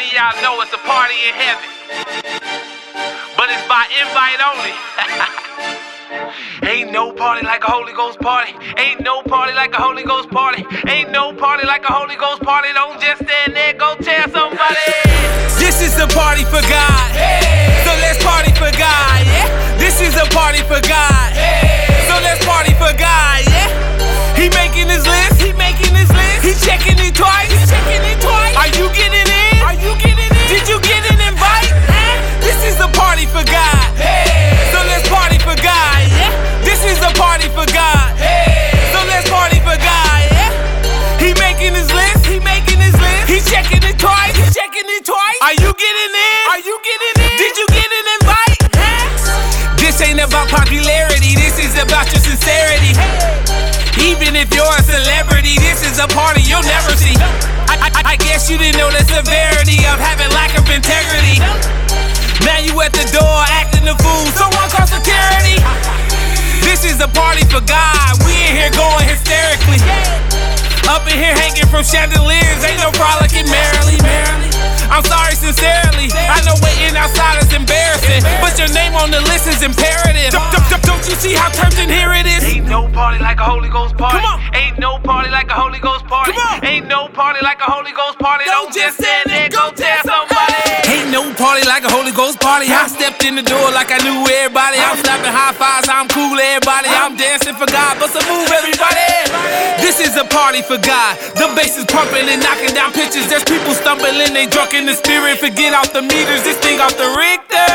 letting y'all know it's a party in heaven, but it's by invite only. Ain't no party like a Holy Ghost party. Ain't no party like a Holy Ghost party. Ain't no party like a Holy Ghost party. Don't just stand there, go tell somebody. This is a party for God. So let's party for God, yeah? This is a party for God. So let's party for God, yeah? He making his list, he making his list. He checking it twice, he checking it twice. Are you getting in? Are you getting in? Did you get an invite? This is a party for God. So let's party for God, yeah? This is a party for God. So let's party for God, yeah? He making his list, he making his list. He checking it twice, he checking it twice. Are you getting in? Are you getting in? Did you get an invite? This ain't about popularity, this is about your sincerity. Even if you're a celebrity, this is a party you'll never see. I guess you didn't know the severity of having lack of integrity. Now you at the door acting the fool, someone call security. This is a party for God, we in here going hysterically. Up in here hanging from chandeliers, ain't no frolicking merrily. I'm sorry sincerely, I know waiting outside is embarrassing, but your name on the list is imperative. Don't you see how terms in here it is? Ain't no party like a Holy Ghost party. Come on. Ain't no party like a Holy Ghost party. Come on. Ain't no party like a Holy Ghost party. Don't just stand there, go tell somebody. Ain't no party like a Holy Ghost party. I stepped in the door like I knew everybody. I'm slapping high fives, I'm cool everybody. I'm dancing for God, bust a move everybody. This is a party for God. The bass is pumping and knocking down pitches. There's people stumbling, they drunk in the spirit. Forget off the meters, this thing off the Richter.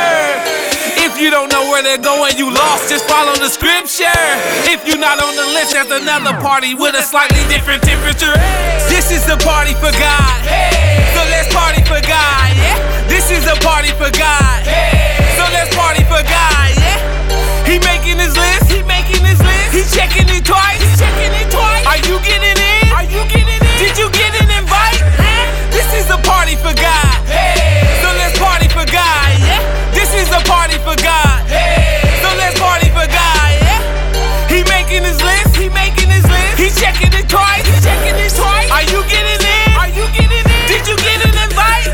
If you don't know where they're going, you lost, just follow the scripture. If you're not on the list, there's another party with a slightly different temperature. This is a party for God. So let's party for God, yeah? This is a party for God. So let's party for God, yeah? He making his list, he making his list. He checking it twice, he checking it twice. Are you getting in? Are you getting in? Did you get an invite? This is a party for God. So let's party for God, yeah? This is a party for God. So let's party for God, yeah? He making his list, he making his list. He checking it twice, he checking it twice. Are you getting in? Are you getting in? Did you get an invite?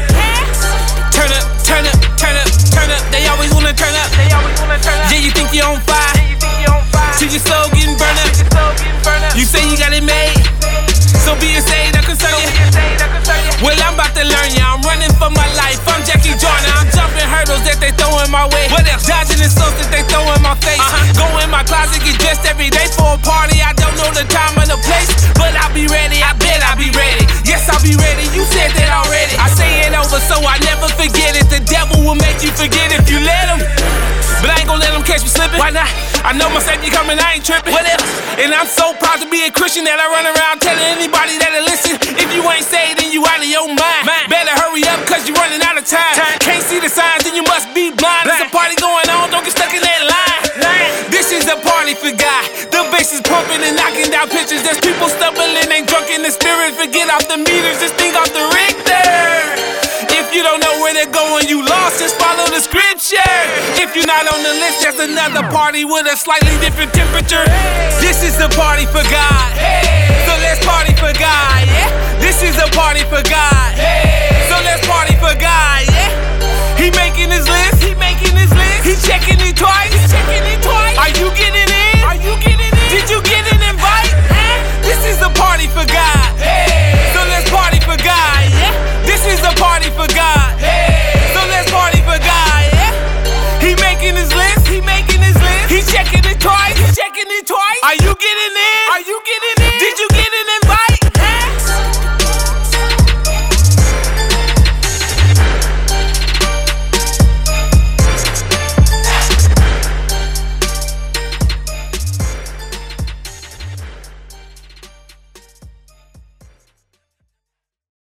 Turn up, turn up, turn up, turn up. They always wanna turn up. They always wanna turn up. Yeah, you think you're on fire. Yeah, you think you're on fire. Till your soul getting burned up. You say you got it made. So be it saved, I can tell you. Well, I'm about to learn ya. I'm running for my life. I'm Jackie Jordan. I'm jumping hurdles that they throwing my way. What else? Dodging insults that they throw in my face. Go in my closet, get dressed every day for a party. I don't know the time or the place, but I'll be ready. I bet I'll be ready. Yes, I'll be ready. You said that already. I say it over so I never forget it. The devil will make you forget if you let him. But I ain't gonna let him catch me slipping. Why not? I know my Savior coming, I ain't tripping. What else? And I'm so proud to be a Christian that I run around telling anybody that'll listen. If you ain't saved, then you out of your mind. Better hurry up, cause you running out of time. Can't see the signs, then you must be blind. There's a party going on, don't get stuck in that line. This is a party for God. The bass is pumping and knocking down pitches. There's people stumbling, they drunk in the spirit. Forget off the meters, this thing off the Richter. If you don't know where they're going, you lost, just follow the scripture. If you're not on the list, there's another party with a slightly different temperature. This is a party for God. So let's party for God, yeah? This is a party for God.